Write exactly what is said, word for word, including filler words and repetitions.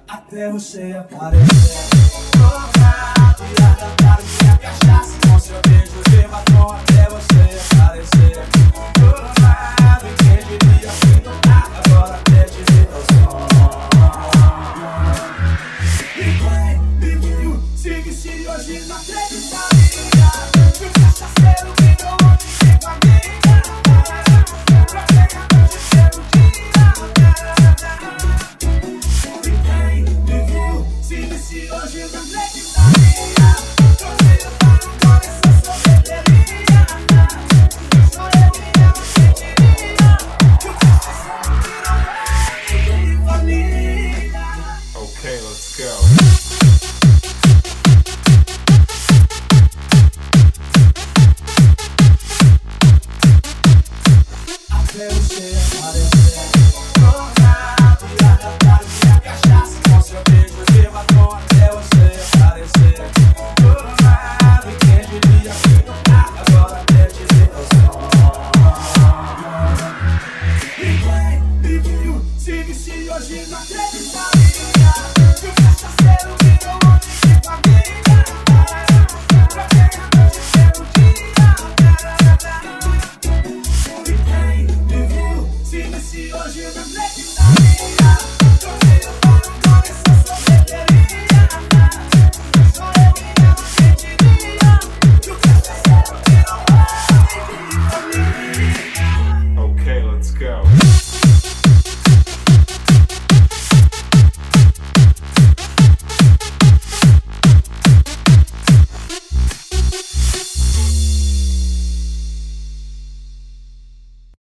até você aparecer. Drogado e arrancado minha cachaça, com seu beijo de batom até você aparecer. Drogado e quem diria que não dá, agora até te ver ao som. E quem viu, siga-se hoje não acreditaria que o cachaceiro virou homem de família. Pra quem a noite ser o dia. E quem viu, siga-se hoje não acreditaria. Torcida para o coração, sorveteria. Só eu e ela sentiria que o cachaceiro virou homem de família. Okay, let's go. Até você aparecer. Drogado e arrancado minha cachaça, com seu beijo de batom até você aparecer. Drogado e quem diria que não dá, agora até te ver ao som. E quem viu, siga-se hoje não acreditaria que o cachaceiro virou homem de família. Pra quem a noite ser o dia. E quem viu, siga-se hoje não acreditaria. Torcida